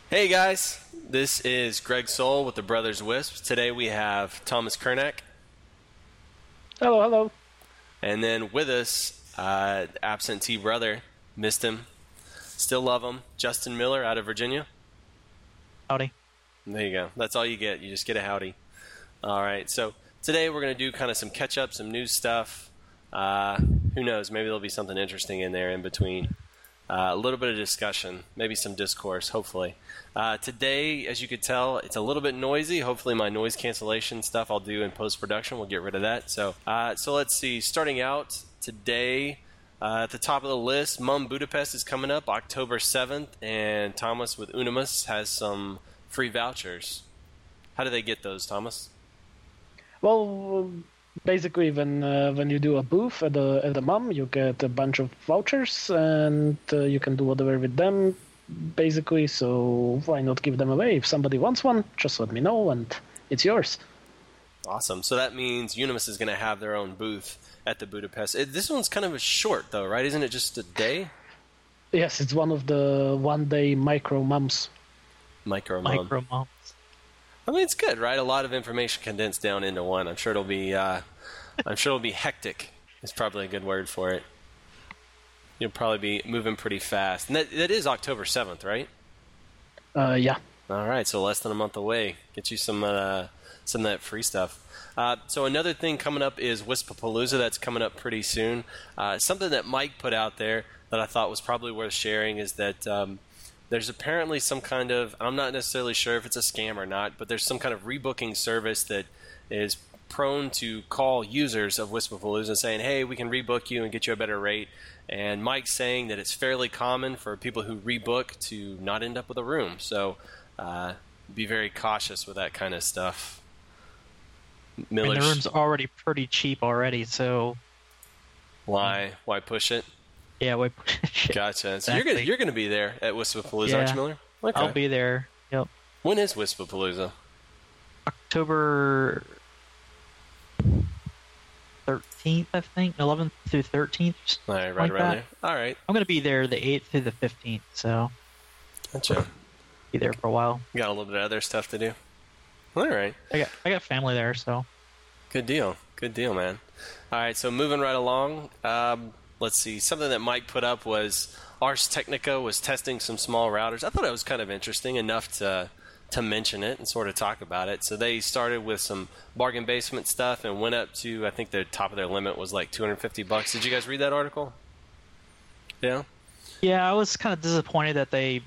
Hey guys, this is Greg Soul with the Brothers Wisp. Today we have Thomas Kernack, Hello, hello. and then with us, absentee brother, missed him, still love him, Justin Miller out of Virginia. Howdy. There you go. That's all you get. You just get a howdy. All right, so today we're going to do kind of some catch-up, some news stuff. Who knows, maybe there'll be something interesting in there in between. A little bit of discussion, maybe some discourse, hopefully. Today, as you could tell, it's a little bit noisy. Hopefully my noise cancellation stuff I'll do in post-production. We'll get rid of that. So let's see. Starting out today, at the top of the list, Mum Budapest is coming up October 7th, and Thomas with Unimus has some free vouchers. How do they get those, Thomas? Well, basically, when you do a booth at the MUM, you get a bunch of vouchers, and you can do whatever with them, basically. So why not give them away? If somebody wants one, just let me know, and it's yours. Awesome. So that means Unimus is going to have their own booth at the Budapest. This one's kind of a short, though, right? Isn't it just a day? Yes, it's one of the one-day micro MUMs. Micro Mom. I mean, it's good, right? A lot of information condensed down into one. I'm sure it'll be hectic. Is probably a good word for it. You'll probably be moving pretty fast, and that is October 7th, right? Yeah. All right, so less than a month away. Get you some of that free stuff. So another thing coming up is Wispapalooza. That's coming up pretty soon. Something that Mike put out there that I thought was probably worth sharing is that there's apparently some kind of, I'm not necessarily sure if it's a scam or not, but there's some kind of rebooking service that is prone to call users of Wispapalooza saying, hey, we can rebook you and get you a better rate. And Mike's saying that it's fairly common for people who rebook to not end up with a room. So be very cautious with that kind of stuff. I mean, the room's already pretty cheap already, so... Why push it? Yeah, wait. Gotcha. Exactly. So you're gonna be there at Wispapalooza, Yeah. aren't you, Miller? Okay. I'll be there. Yep. When is Wispapalooza? October 13th, I think. 11th through 13th. All right, right like around that. there. All right. I'm going to be there the 8th through the 15th, so Gotcha. be there for a while. You got a little bit of other stuff to do. All right. I got family there, so... Good deal, man. All right, so moving right along. Let's see. Something that Mike put up was Ars Technica was testing some small routers. I thought it was kind of interesting enough to mention it and sort of talk about it. So they started with some bargain basement stuff and went up to, I think the top of their limit was like $250. Did you guys read that article? Yeah. Yeah, I was kind of disappointed that they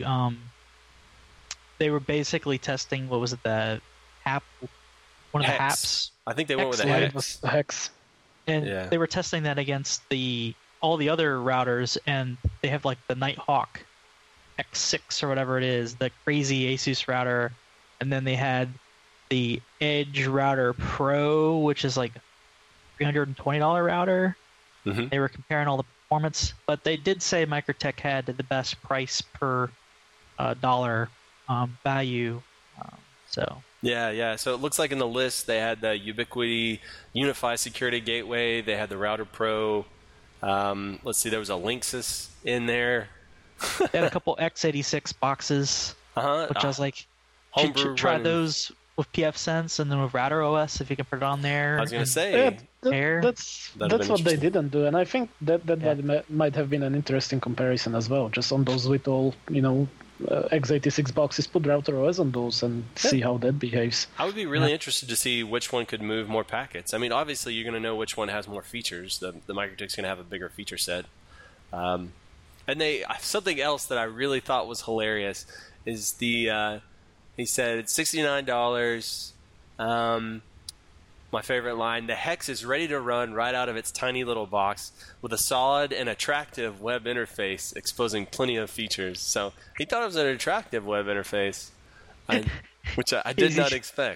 were basically testing, what was it, the HAP, one of the HAPs. I think they went with a Hex. Hex. Hex. And Yeah. they were testing that against all the other routers, and they have like the Nighthawk X6 or whatever it is, the crazy Asus router, and then they had the Edge Router Pro, which is like $320 router. Mm-hmm. They were comparing all the performance, but they did say Microtech had the best price per dollar value. So Yeah. So it looks like in the list they had the Ubiquiti Unify Security Gateway. They had the Router Pro. Let's see, there was a Linksys in there. they had a couple x86 boxes, which I was like, should try running. those with pfSense and then with Router OS if you can put it on there. I was going to and- say. Hair. That's That'd have been what they interesting. didn't do, and I think that might have been an interesting comparison as well. Just on those little, x86 boxes, put Router OS on those and see how that behaves. I would be really interested to see which one could move more packets. I mean, obviously, you're going to know which one has more features. The Microtech's going to have a bigger feature set. And something else that I really thought was hilarious is he said it's $69. My favorite line, the Hex is ready to run right out of its tiny little box with a solid and attractive web interface exposing plenty of features. So he thought it was an attractive web interface, which I did not expect.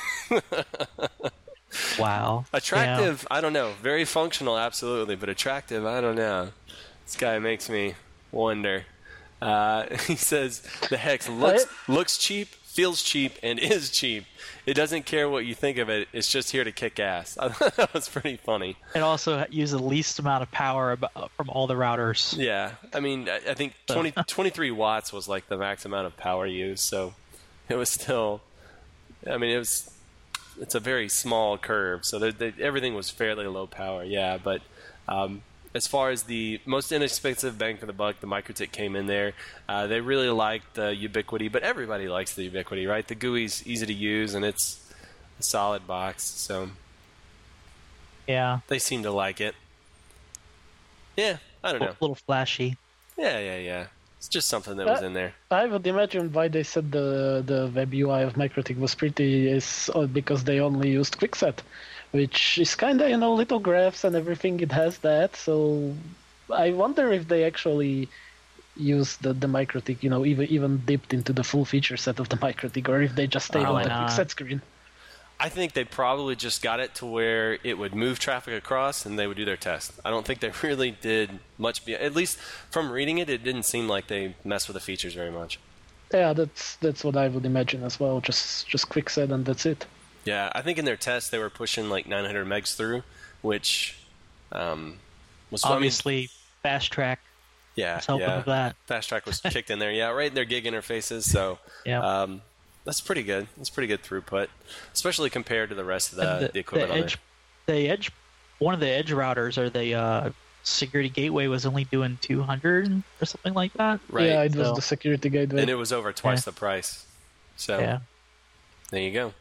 Wow. Attractive, I don't know. Very functional, absolutely, but attractive, I don't know. This guy makes me wonder. He says the Hex looks cheap, feels cheap and is cheap. It doesn't care what you think of it. It's just here to kick ass. I thought that was pretty funny. It also uses the least amount of power from all the routers. Yeah. I mean, I think 23 watts was like the max amount of power used. So it was still, I mean, it's a very small curve. So everything was fairly low power. Yeah. But as far as the most inexpensive bang for the buck, the MikroTik came in there. They really liked the Ubiquiti, but everybody likes the Ubiquiti, right? The GUI's easy to use, and it's a solid box, so yeah, they seem to like it. Yeah, I don't know. A little flashy. Yeah. It's just something that was in there. I would imagine why they said the web UI of MikroTik was pretty is because they only used Quickset, which is kind of, little graphs and everything. It has that, so I wonder if they actually used the MikroTik, even dipped into the full feature set of the MikroTik, or if they just stayed on the Quickset screen. I think they probably just got it to where it would move traffic across and they would do their test. I don't think they really did much. At least from reading it, it didn't seem like they messed with the features very much. Yeah, that's what I would imagine as well. Just Quickset and that's it. Yeah, I think in their test they were pushing like 900 megs through, which was obviously fast track. Yeah, with that. Fast track was kicked in there. Yeah, right in their gig interfaces. So yeah. That's pretty good. It's pretty good throughput, especially compared to the rest of the equipment on there. One of the Edge routers or the security gateway was only doing 200 or something like that. Right. Yeah, it was the security gateway, and it was over twice the price. So there you go.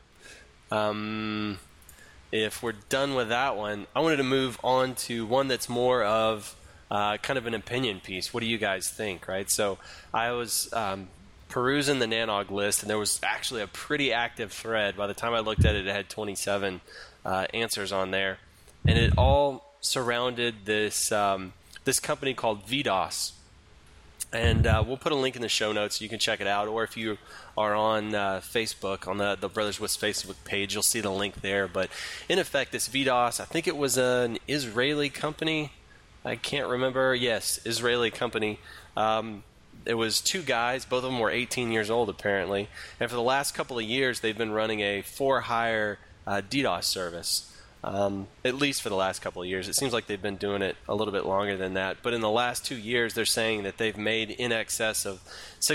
If we're done with that one, I wanted to move on to one that's more of kind of an opinion piece. What do you guys think? Right. So I was perusing the Nanog list, and there was actually a pretty active thread. By the time I looked at it, it had 27 answers on there, and it all surrounded this this company called VDOS. And we'll put a link in the show notes so you can check it out, or if you are on Facebook, on the Brothers Wisp Facebook page, you'll see the link there. But in effect, this VDOS, I think it was an Israeli company. I can't remember. Yes, Israeli company. It was two guys. Both of them were 18 years old, apparently. And for the last couple of years, they've been running a for-hire DDoS service, at least for the last couple of years. It seems like they've been doing it a little bit longer than that. But in the last 2 years, they're saying that they've made in excess of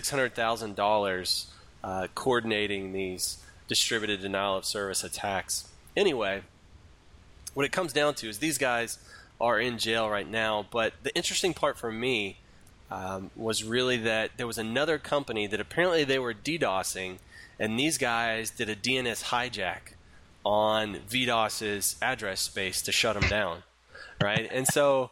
$600,000 coordinating these distributed denial-of-service attacks. Anyway, what it comes down to is these guys are in jail right now. But the interesting part for me was really that there was another company that apparently they were DDoSing, and these guys did a DNS hijack on VDOS's address space to shut them down, right? And so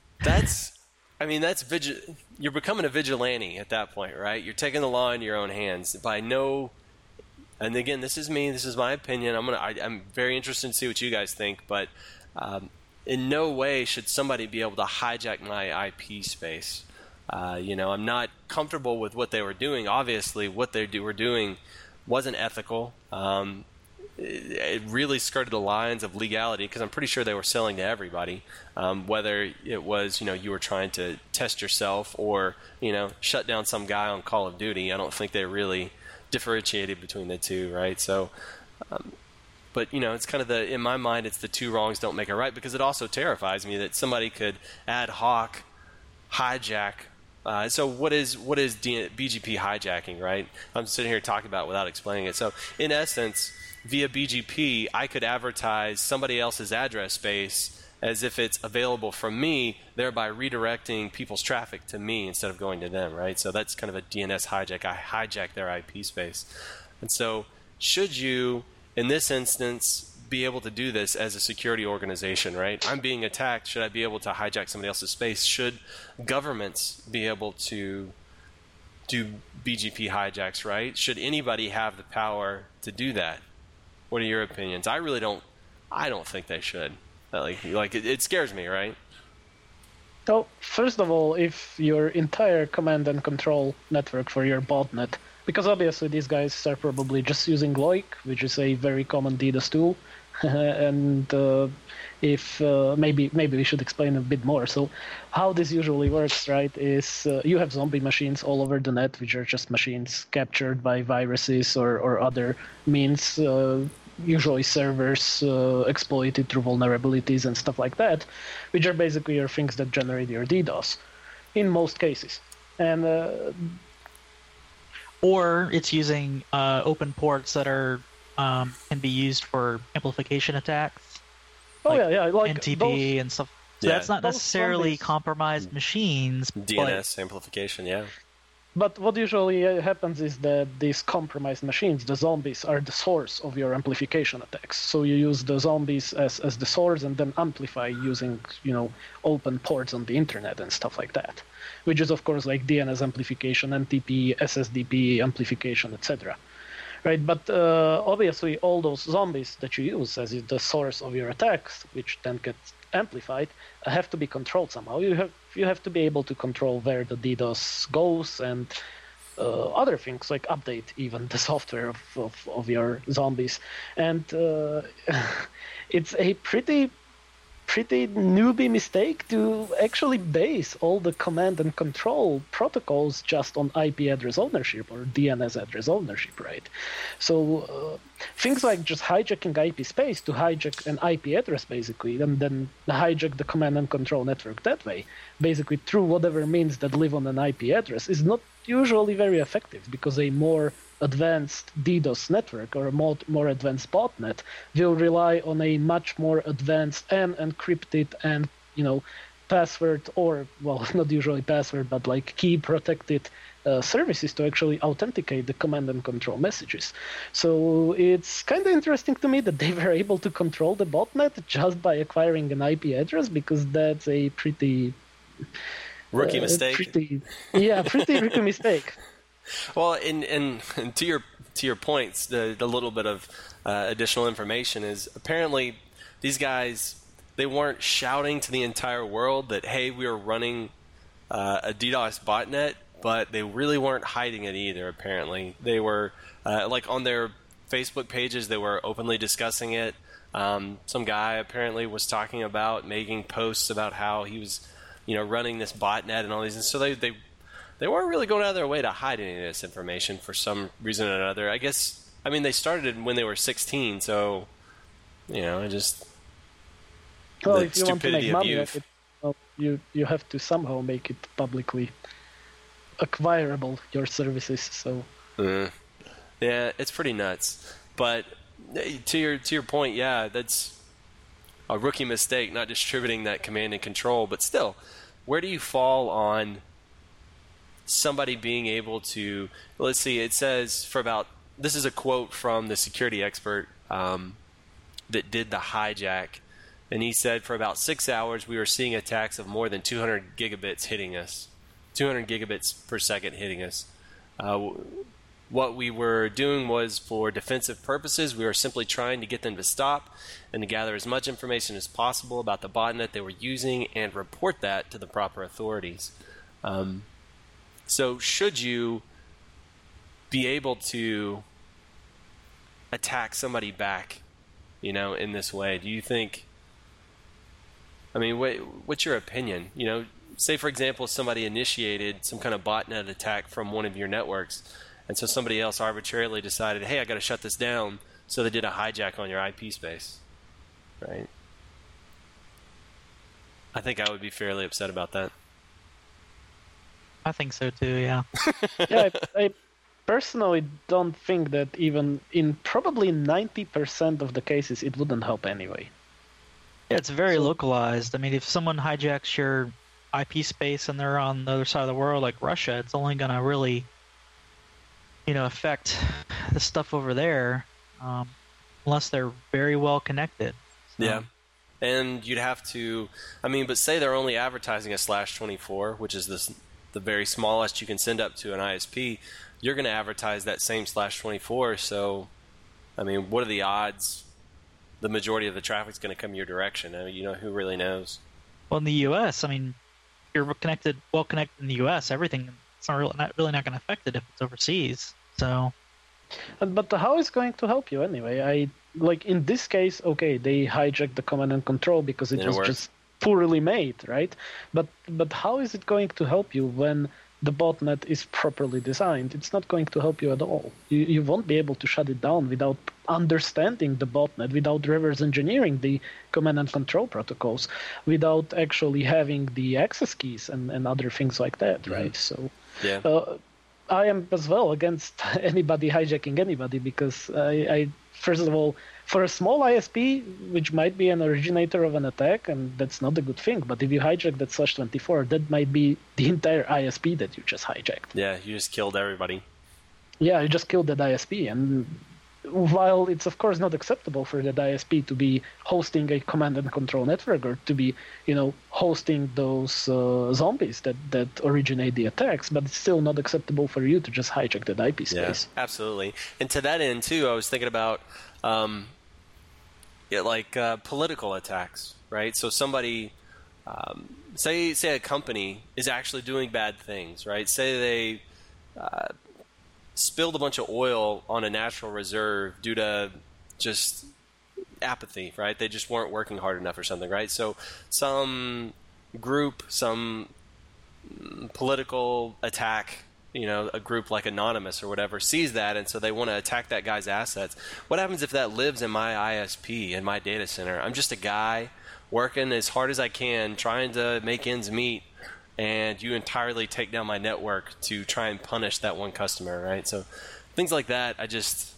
you're becoming a vigilante at that point, right? You're taking the law in your own hands. And again, this is me, this is my opinion. I'm very interested to see what you guys think, but in no way should somebody be able to hijack my IP space. I'm not comfortable with what they were doing. Obviously, what they were doing wasn't ethical. It really skirted the lines of legality because I'm pretty sure they were selling to everybody, whether it was, you were trying to test yourself or, shut down some guy on Call of Duty. I don't think they really differentiated between the two, right? So, but, it's kind of in my mind, it's the two wrongs don't make a right, because it also terrifies me that somebody could ad hoc hijack. So what is BGP hijacking, right? I'm sitting here talking about it without explaining it. So in essence, via BGP, I could advertise somebody else's address space as if it's available from me, thereby redirecting people's traffic to me instead of going to them, right? So that's kind of a DNS hijack. I hijack their IP space. And so should you, in this instance, be able to do this as a security organization, right? I'm being attacked. Should I be able to hijack somebody else's space? Should governments be able to do BGP hijacks, right? Should anybody have the power to do that? What are your opinions? I don't think they should. It scares me, right? So, first of all, if your entire command and control network for your botnet, because obviously these guys are probably just using Loic, which is a very common DDoS tool, and if maybe we should explain a bit more. So how this usually works, right, is you have zombie machines all over the net, which are just machines captured by viruses or other means, usually servers exploited through vulnerabilities and stuff like that, which are basically your things that generate your DDoS in most cases. And or it's using open ports that are can be used for amplification attacks. Like NTP those, and stuff. So that's not necessarily compromised machines. DNS amplification, yeah. But what usually happens is that these compromised machines, the zombies, are the source of your amplification attacks. So you use the zombies as the source and then amplify using, open ports on the internet and stuff like that, which is, of course, like DNS amplification, NTP, SSDP amplification, etc. Right, but obviously all those zombies that you use as the source of your attacks, which then get amplified, have to be controlled somehow. You have to be able to control where the DDoS goes and other things, like update even the software of your zombies. And it's a pretty newbie mistake to actually base all the command and control protocols just on IP address ownership or DNS address ownership, right? So things like just hijacking IP space to hijack an IP address, basically, and then hijack the command and control network that way, basically through whatever means that live on an IP address, is not usually very effective, because a more advanced DDoS network or a more advanced botnet will rely on a much more advanced and encrypted and password, or not usually password, but like key protected services to actually authenticate the command and control messages. So it's kind of interesting to me that they were able to control the botnet just by acquiring an IP address, because that's a pretty rookie mistake. Pretty rookie mistake. Well, and to your points, the little bit of additional information is apparently these guys, they weren't shouting to the entire world that, hey, we are running a DDoS botnet, but they really weren't hiding it either. Apparently, they were like on their Facebook pages, they were openly discussing it. Some guy apparently was talking about making posts about how he was, running this botnet and all these, and so they weren't really going out of their way to hide any of this information for some reason or another. They started when they were 16, so, just the if you want to make money of it, you have to somehow make it publicly acquirable, your services. So yeah, it's pretty nuts. But to your point, yeah, that's a rookie mistake, not distributing that command and control. But still, where do you fall on somebody being able to, let's see, it says this is a quote from the security expert that did the hijack, and he said for about 6 hours we were seeing attacks of more than 200 gigabits hitting us, 200 gigabits per second hitting us. What we were doing was for defensive purposes. We were simply trying to get them to stop and to gather as much information as possible about the botnet they were using and report that to the proper authorities. So should you be able to attack somebody back, in this way? Do you think, what's your opinion? Say, for example, somebody initiated some kind of botnet attack from one of your networks, and so somebody else arbitrarily decided, hey, I got to shut this down, so they did a hijack on your IP space, right? I think I would be fairly upset about that. I think so too, yeah. Yeah, I personally don't think that even in probably 90% of the cases it wouldn't help anyway. Yeah, it's very localized. If someone hijacks your IP space and they're on the other side of the world, like Russia, it's only going to really, affect the stuff over there, unless they're very well connected. So. Yeah. And you'd have to, but say they're only advertising a /24, which is the very smallest you can send up to an ISP, you're going to advertise that same /24. So, what are the odds the majority of the traffic is going to come your direction? Who really knows? Well, in the U.S., you're well connected in the U.S., everything, it's not really going to affect it if it's overseas. So, but how is it going to help you anyway? like in this case, okay, they hijacked the command and control because it was just poorly made, right? But how is it going to help you when the botnet is properly designed? It's not going to help you at all. You won't be able to shut it down without understanding the botnet, without reverse engineering the command and control protocols, without actually having the access keys and other things like that, right? So yeah. I am as well against anybody hijacking anybody because I first of all, for a small ISP, which might be an originator of an attack, and that's not a good thing, but if you hijack that /24, that might be the entire ISP that you just hijacked. Yeah, you just killed everybody. Yeah, you just killed that ISP, and while it's of course not acceptable for that ISP to be hosting a command and control network or to be, hosting those zombies that originate the attacks, but it's still not acceptable for you to just hijack that IP space. Yeah, absolutely. And to that end too, I was thinking about political attacks, right? So somebody, say a company is actually doing bad things, right? Say they spilled a bunch of oil on a natural reserve due to just apathy, right? They just weren't working hard enough or something, right? So some group, some political attack, a group like Anonymous or whatever sees that, and so they want to attack that guy's assets. What happens if that lives in my ISP, in my data center? I'm just a guy working as hard as I can, trying to make ends meet, and you entirely take down my network to try and punish that one customer, right? So things like that, I just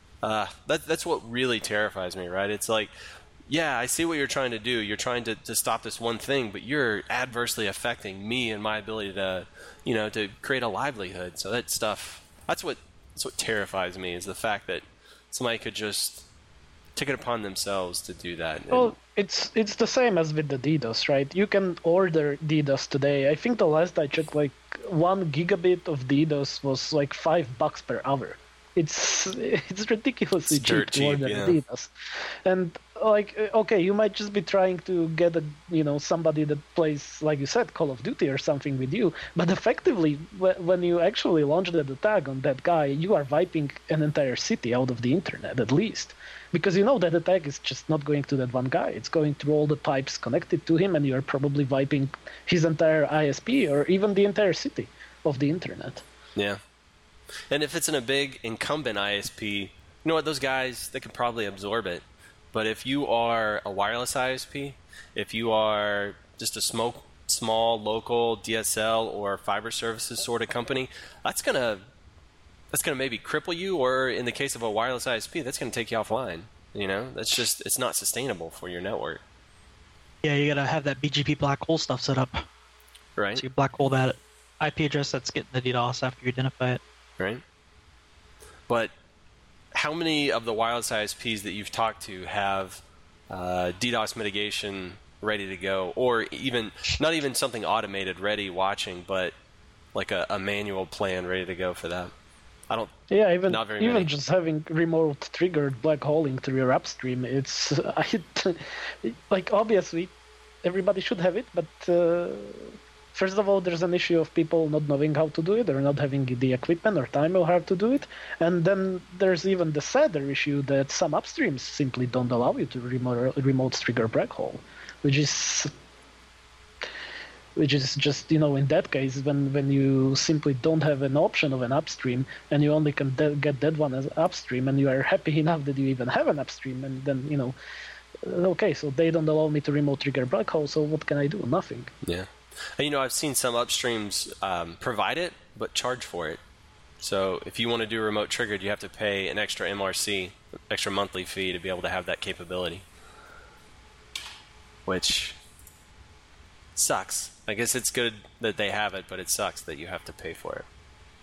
that's what really terrifies me, right? It's like, yeah, I see what you're trying to do. You're trying to stop this one thing, but you're adversely affecting me and my ability to, to create a livelihood. So that stuff, that's what terrifies me, is the fact that somebody could just take it upon themselves to do that. Well, it's the same as with the DDoS, right? You can order DDoS today. I think the last I checked, like 1 gigabit of DDoS was like $5 per hour. It's ridiculously cheap to order DDoS. And okay, you might just be trying to get somebody that plays, like you said, Call of Duty or something with you, but effectively when you actually launch that attack on that guy, you are wiping an entire city out of the internet at least, because that attack is just not going to that one guy. It's going through all the pipes connected to him, and you are probably wiping his entire ISP or even the entire city of the internet. Yeah. And if it's in a big incumbent ISP, you know what, those guys, they can probably absorb it. But if you are a wireless ISP, if you are just a small local DSL or fiber services sort of company, that's gonna maybe cripple you, or in the case of a wireless ISP, that's gonna take you offline. That's just, it's not sustainable for your network. Yeah, you gotta have that BGP black hole stuff set up. Right. So you black hole that IP address that's getting the DDoS after you identify it. Right. But how many of the wireless ISPs that you've talked to have DDoS mitigation ready to go, or even not even something automated ready watching, but like a manual plan ready to go for that? I don't. Yeah, not very many. Just having remote triggered black holing through your upstream, it's like obviously everybody should have it, but first of all, there's an issue of people not knowing how to do it or not having the equipment or time or how to do it. And then there's even the sadder issue that some upstreams simply don't allow you to remote trigger black hole, which is just, in that case, when you simply don't have an option of an upstream and you only can get that one as upstream, and you are happy enough that you even have an upstream, and then, okay, so they don't allow me to remote trigger black hole, so what can I do? Nothing. Yeah. And, I've seen some upstreams provide it, but charge for it. So if you want to do remote triggered, you have to pay an extra MRC, extra monthly fee to be able to have that capability, which sucks. I guess it's good that they have it, but it sucks that you have to pay for it.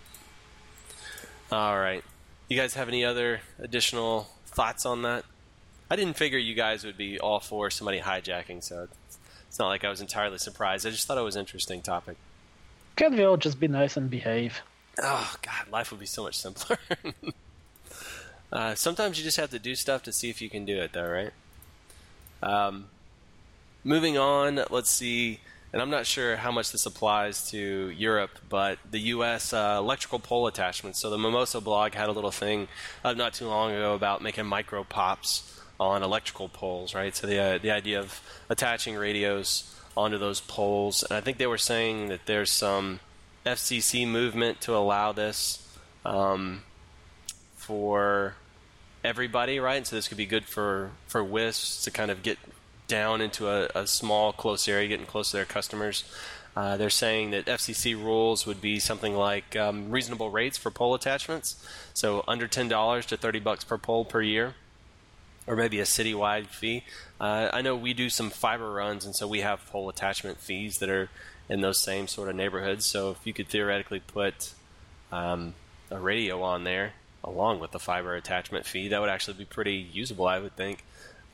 All right. You guys have any other additional thoughts on that? I didn't figure you guys would be all for somebody hijacking, so it's not like I was entirely surprised. I just thought it was an interesting topic. Can't we all just be nice and behave? Oh, God, life would be so much simpler. Sometimes you just have to do stuff to see if you can do it, though, right? Moving on, let's see. and I'm not sure how much this applies to Europe, but the U.S. Electrical pole attachments. So the Mimosa blog had a little thing not too long ago about making micro pops on electrical poles, right? So the idea of attaching radios onto those poles, and I think they were saying that there's some FCC movement to allow this for everybody, right? And so this could be good for WISPs to kind of get down into a small, close area, getting close to their customers. They're saying that FCC rules would be something like reasonable rates for pole attachments, so under $10 to $30 per pole per year, or maybe a citywide fee. I know we do some fiber runs, and so we have pole attachment fees that are in those same sort of neighborhoods. So if you could theoretically put a radio on there along with the fiber attachment fee, that would actually be pretty usable, I would think.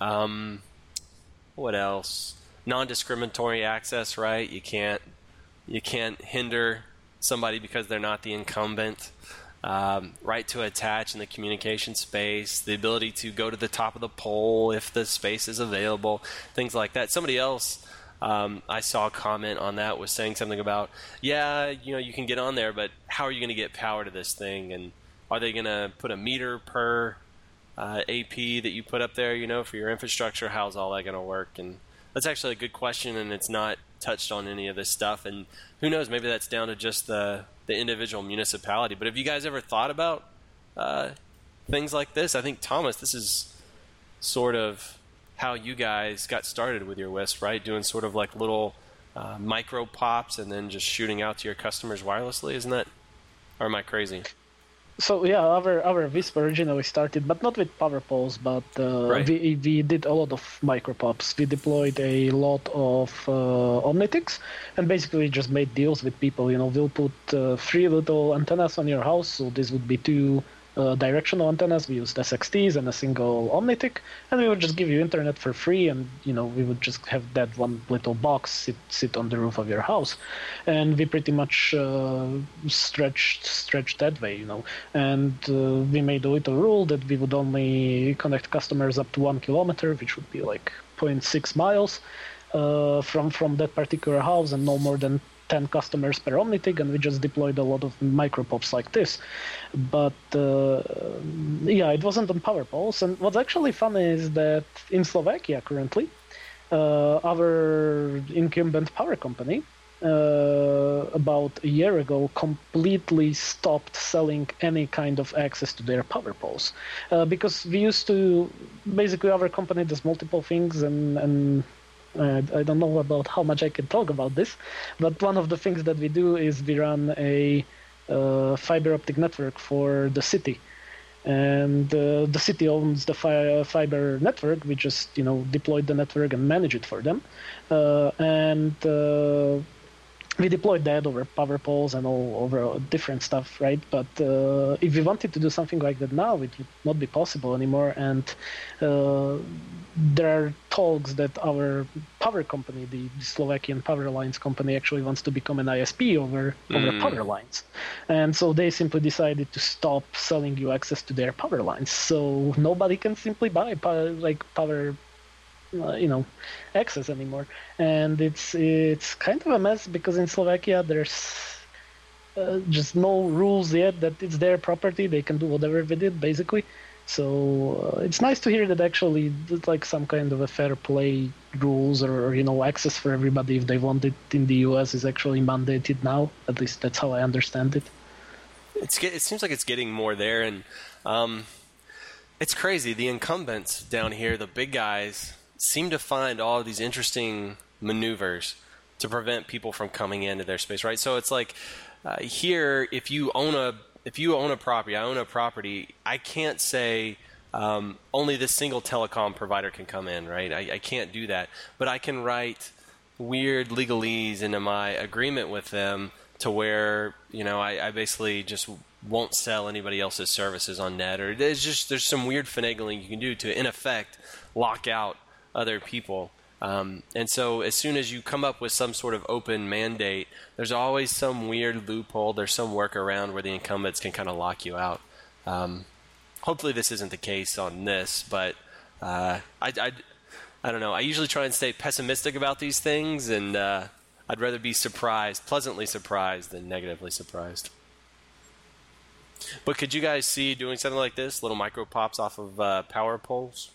What else? Non-discriminatory access, right? You can't hinder somebody because they're not the incumbent. Right to attach in the communication space, the ability to go to the top of the pole if the space is available, things like that. Somebody else I saw a comment on that was saying something about, you can get on there, but how are you going to get power to this thing? And are they going to put a meter per AP that you put up there, for your infrastructure? How's all that going to work? And that's actually a good question, and it's not touched on any of this stuff. And who knows, maybe that's down to just the individual municipality. But have you guys ever thought about things like this? I think, Thomas, this is sort of how you guys got started with your WISP, right? Doing sort of like little micro pops and then just shooting out to your customers wirelessly, isn't that? Or am I crazy? So yeah, our WISP originally started, but not with power poles, but Right. we did a lot of micropops. We deployed a lot of Omnitics, and basically just made deals with people. We'll put 3 little antennas on your house, so this would be 2 directional antennas. We used SXTs and a single Omnitic, and we would just give you internet for free, and we would just have that one little box sit on the roof of your house, and we pretty much stretched that way, and we made a little rule that we would only connect customers up to 1 kilometer, which would be like 0.6 miles from that particular house, and no more than 10 customers per Omnitic, and we just deployed a lot of micropops like this. But it wasn't on power poles. And what's actually funny is that in Slovakia currently, our incumbent power company about a year ago completely stopped selling any kind of access to their power poles, because we used to, basically our company does multiple things, and I don't know about how much I can talk about this, but one of the things that we do is we run a fiber optic network for the city. And the city owns the fiber network. We just, deployed the network and manage it for them. We deployed that over power poles and all over different stuff, right? But if we wanted to do something like that now, it would not be possible anymore. And there are talks that our power company, the Slovakian Power Lines company, actually wants to become an ISP over power lines. And so they simply decided to stop selling you access to their power lines. So nobody can simply buy power access anymore, and it's kind of a mess because in Slovakia there's just no rules yet that it's their property. They can do whatever with it, basically. So it's nice to hear that actually there's like some kind of a fair play rules or access for everybody if they want it in the US is actually mandated now. At least that's how I understand it. It seems like it's getting more there, and it's crazy. The incumbents down here, the big guys, seem to find all of these interesting maneuvers to prevent people from coming into their space, right? So it's like here, if you own a property, I own a property, I can't say only this single telecom provider can come in, right? I can't do that, but I can write weird legalese into my agreement with them to where I basically just won't sell anybody else's services on net, or there's some weird finagling you can do to in effect lock out other people. And so as soon as you come up with some sort of open mandate, there's always some weird loophole, there's some workaround where the incumbents can kind of lock you out. Hopefully this isn't the case on this, but I don't know. I usually try and stay pessimistic about these things, and I'd rather be surprised, pleasantly surprised, than negatively surprised. But could you guys see doing something like this, little micro pops off of power poles?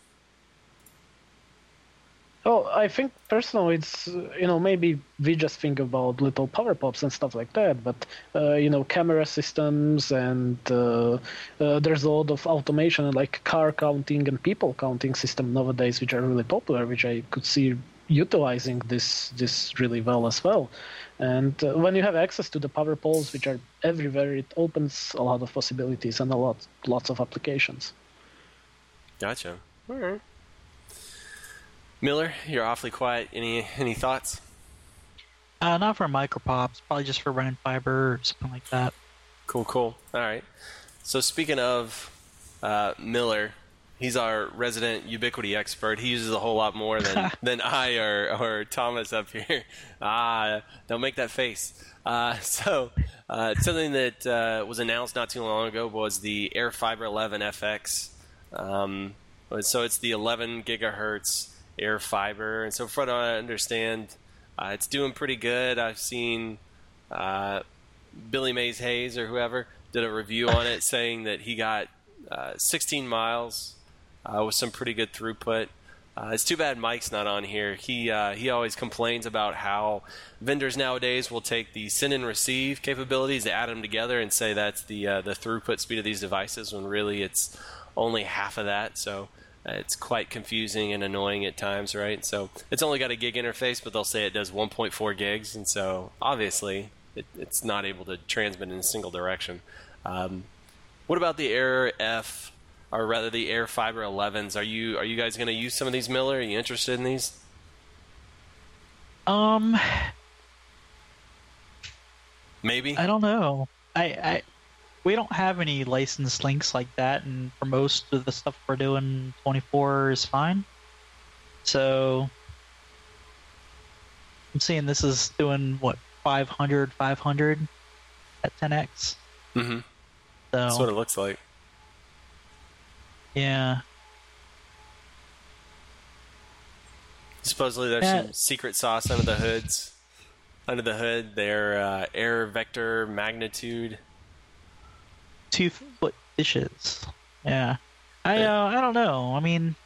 Oh, I think personally, it's maybe we just think about little power pops and stuff like that, but camera systems and there's a lot of automation like car counting and people counting system nowadays, which are really popular, which I could see utilizing this really well as well. And when you have access to the power poles, which are everywhere, it opens a lot of possibilities and lots of applications. Gotcha. All right. Miller, you're awfully quiet. Any thoughts? Not for micropops, probably just for running fiber or something like that. Cool. All right. So speaking of Miller, he's our resident Ubiquiti expert. He uses a whole lot more than I or Thomas up here. Don't make that face. So something that was announced not too long ago was the AirFiber 11 FX. So it's the 11 gigahertz AirFiber, and so from what I understand, it's doing pretty good. I've seen Billy Mays Hayes or whoever did a review on it, saying that he got 16 miles with some pretty good throughput. It's too bad Mike's not on here. He always complains about how vendors nowadays will take the send and receive capabilities, add them together, and say that's the throughput speed of these devices, when really it's only half of that. So it's quite confusing and annoying at times, right? So it's only got a gig interface, but they'll say it does 1.4 gigs, and so obviously it's not able to transmit in a single direction. What about the Air F, or rather the AirFiber 11s? Are you guys going to use some of these, Miller? Are you interested in these? Maybe. I don't know. We don't have any licensed links like that, and for most of the stuff we're doing, 24 is fine. So I'm seeing this is doing, 500 at 10x? Mm-hmm. So, that's what it looks like. Yeah. Supposedly there's some secret sauce under the hoods. Under the hood, their air vector magnitude. 2-foot dishes. Yeah. I don't know. I mean,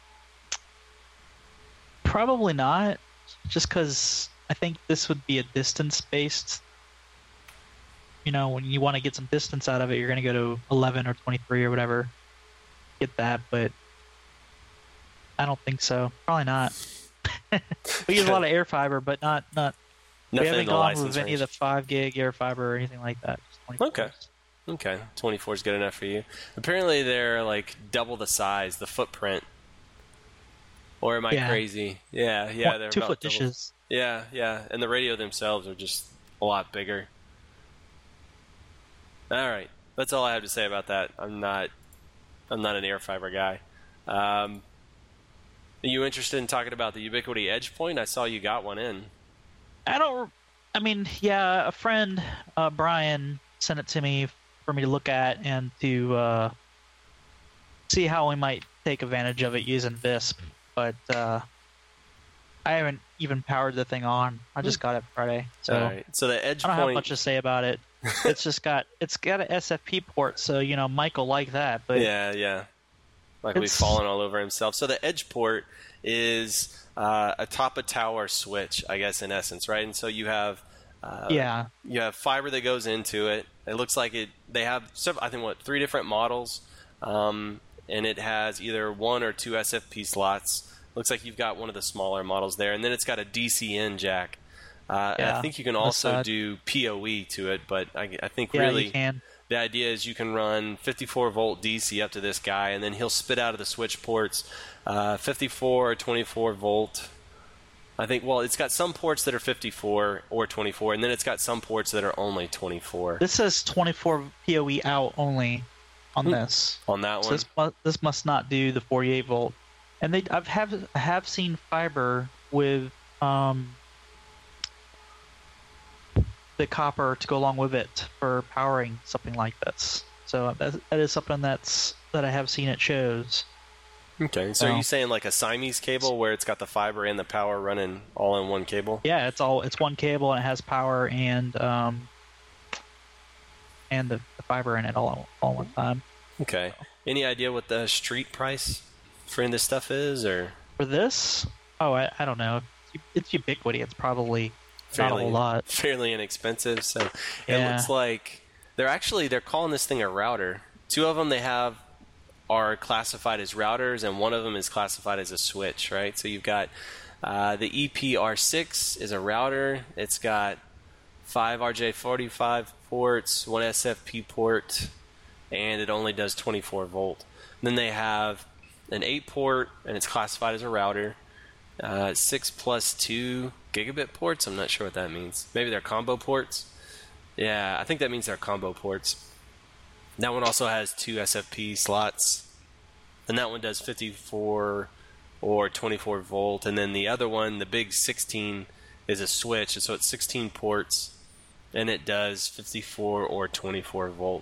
probably not. Just because I think this would be a distance-based. When you want to get some distance out of it, you're going to go to 11 or 23 or whatever. Get that, but I don't think so. Probably not. We use a lot of AirFiber, but not. We haven't gone with any of the 5 gig AirFiber or anything like that. Okay, 24 is good enough for you. Apparently, they're like double the size, the footprint. Or am I crazy? Yeah, they're 2-foot dishes. Yeah, and the radio themselves are just a lot bigger. All right, that's all I have to say about that. I'm not an AirFiber guy. Are you interested in talking about the Ubiquiti EdgePoint? I saw you got one in. A friend, Brian, sent it to me for me to look at and to see how we might take advantage of it using Visp. But I haven't even powered the thing on. I just got it Friday. So, all right. So the EdgePoint, I don't have much to say about it. It's got an SFP port, so Mike will like that. But yeah. Michael will be falling all over himself. So the Edge port is a top of tower switch, I guess, in essence, right? And so you have you have fiber that goes into it. It looks like they have I think 3 different models, and it has either 1 or 2 SFP slots. Looks like you've got one of the smaller models there, and then it's got a DC-in jack. And I think you can also do PoE to it, but I think really you can. The idea is you can run 54-volt DC up to this guy, and then he'll spit out of the switch ports 54 or 24-volt. I think, it's got some ports that are 54 or 24, and then it's got some ports that are only 24. This says 24 PoE out only on this. On that one? So this must not do the 48-volt. And I have seen fiber with the copper to go along with it for powering something like this. So that is something that I have seen it shows. Okay, so are you saying like a Siamese cable where it's got the fiber and the power running all in one cable? Yeah, it's one cable and it has power and the fiber in it all one time. Okay. Any idea what the street price for this stuff is, or For this, I don't know. It's Ubiquiti. It's probably not a whole lot. fairly inexpensive? So it Yeah. looks like they're calling this thing a router. Two of them are classified as routers, and one of them is classified as a switch, right? So you've got the EPR6 is a router. It's got 5 RJ45 ports, 1 SFP port, and it only does 24 volt. Then they have an 8 port, and it's classified as a router. 6 plus 2 gigabit ports. I'm not sure what that means. Maybe they're combo ports. Yeah, I think that means they're combo ports. That one also has 2 SFP slots, and that one does 54 or 24 volt. And then the other one, the big 16, is a switch, so it's 16 ports, and it does 54 or 24 volt.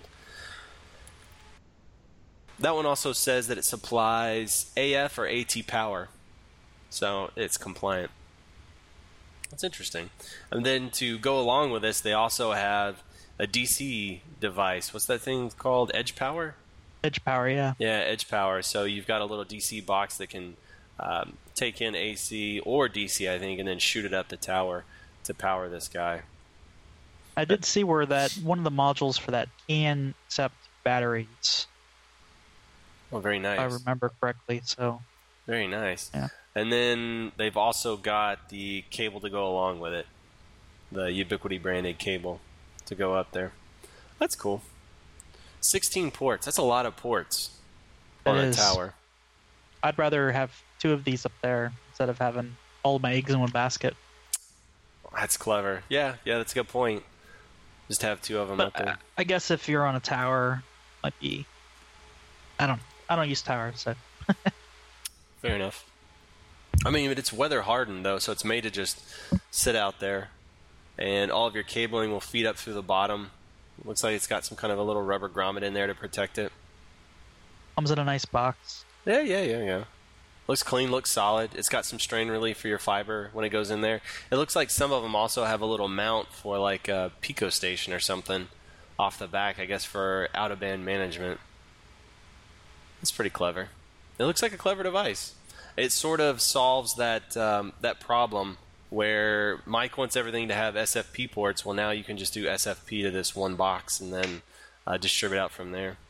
That one also says that it supplies AF or AT power, so it's compliant. That's interesting. And then to go along with this, they also have a DC device. What's that thing called? Edge Power? Edge power, yeah. Yeah, Edge Power. So you've got a little DC box that can take in AC or DC, I think, and then shoot it up the tower to power this guy. I did see where that one of the modules for that can accept batteries. Oh, very nice. If I remember correctly. So Very nice. Yeah. And then they've also got the cable to go along with it, the Ubiquiti branded cable to go up there. That's cool. 16 ports. That's a lot of ports on It a is. tower. I'd rather have 2 of these up there instead of having all of my eggs in one basket. That's clever. Yeah, that's a good point. Just have 2 of them up But there. I guess if you're on a tower, might be. I don't use towers, so Fair enough. I mean, it's weather hardened though, so it's made to just sit out there, and all of your cabling will feed up through the bottom. Looks like it's got some kind of a little rubber grommet in there to protect it. comes in a nice box. Yeah. Looks clean, looks solid. It's got some strain relief for your fiber when it goes in there. It looks like some of them also have a little mount for like a Pico station or something off the back, I guess, for out-of-band management. It's pretty clever. It looks like a clever device. It sort of solves that that problem where Mike wants everything to have SFP ports. Well, now you can just do SFP to this one box and then distribute out from there.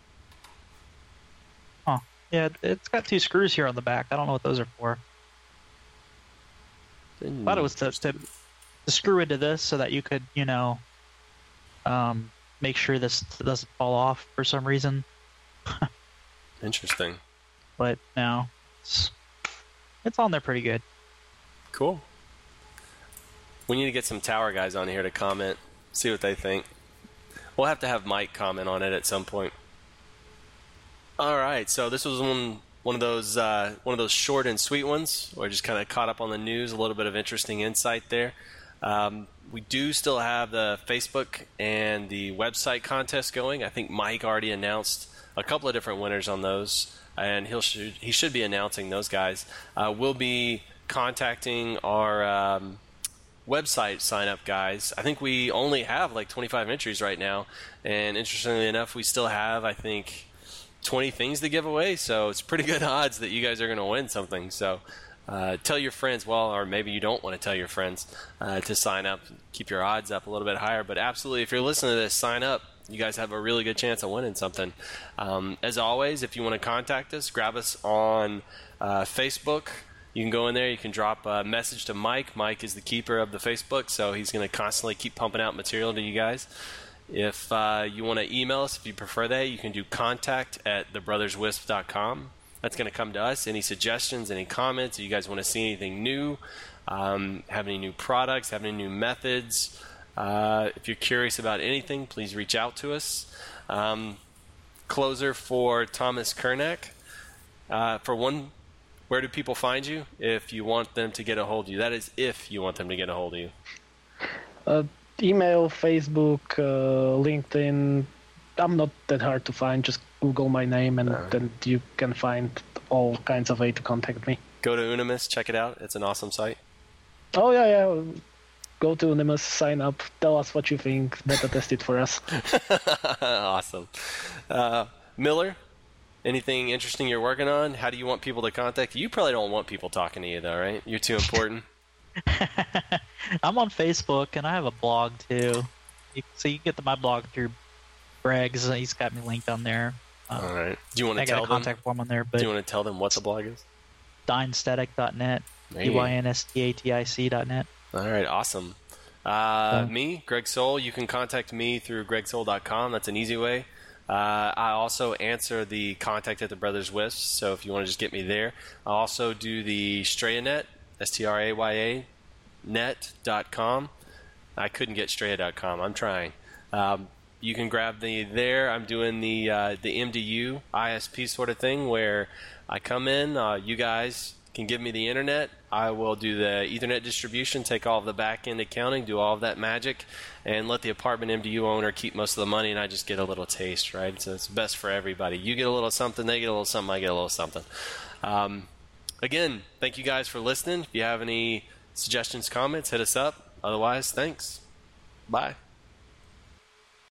Huh. Yeah, it's got 2 screws here on the back. I don't know what those are for. I thought it was to screw into this so that you could, make sure this doesn't fall off for some reason. Interesting. But no, it's on there pretty good. Cool. We need to get some tower guys on here to comment, see what they think. We'll have to have Mike comment on it at some point. All right, so this was one of those short and sweet ones, where I just kind of caught up on the news, a little bit of interesting insight there. We do still have the Facebook and the website contest going. I think Mike already announced a couple of different winners on those, and he should be announcing those guys. We'll be contacting our website sign-up guys. I think we only have like 25 entries right now, and interestingly enough, we still have, I think, 20 things to give away, so it's pretty good odds that you guys are going to win something. So tell your friends, or maybe you don't want to tell your friends to sign up, keep your odds up a little bit higher, but absolutely, if you're listening to this, sign up. You guys have a really good chance of winning something. As always, if you want to contact us, grab us on Facebook. You can go in there. You can drop a message to Mike. Mike is the keeper of the Facebook, so he's going to constantly keep pumping out material to you guys. If you want to email us, if you prefer that, you can do contact@thebrotherswisp.com. That's going to come to us. Any suggestions, any comments, if you guys want to see anything new, have any new products, have any new methods, if you're curious about anything, please reach out to us. Closer for Thomas Kernack. For one, where do people find you if you want them to get a hold of you? That is, if you want them to get a hold of you. Email, Facebook, LinkedIn. I'm not that hard to find. Just Google my name, and then you can find all kinds of way to contact me. Go to Unimus, check it out. It's an awesome site. Oh yeah. Go to Unimus, sign up, tell us what you think, beta test it for us. Awesome. Miller, anything interesting you're working on? How do you want people to contact you? You probably don't want people talking to you, though, right? You're too important. I'm on Facebook, and I have a blog, too. So you can get to my blog through Greg's. He's got me linked on there. All right. Do you want to I got tell a contact form on there, but Do you want to tell them what the blog is? dynstatic.net, dynstatic.net. All right, awesome. Me, Greg Soul, you can contact me through gregsoul.com. That's an easy way. I also answer the contact at the Brothers Wisps, so if you want to just get me there. I also do the Strayanet, Straya net.com. I couldn't get Straya.com. I'm trying. You can grab me there. I'm doing the MDU ISP sort of thing where I come in, you guys can give me the internet. I will do the Ethernet distribution, take all of the back-end accounting, do all of that magic, and let the apartment MDU owner keep most of the money, and I just get a little taste, right? So it's best for everybody. You get a little something, they get a little something, I get a little something. Again, thank you guys for listening. If you have any suggestions, comments, hit us up. Otherwise, thanks. Bye.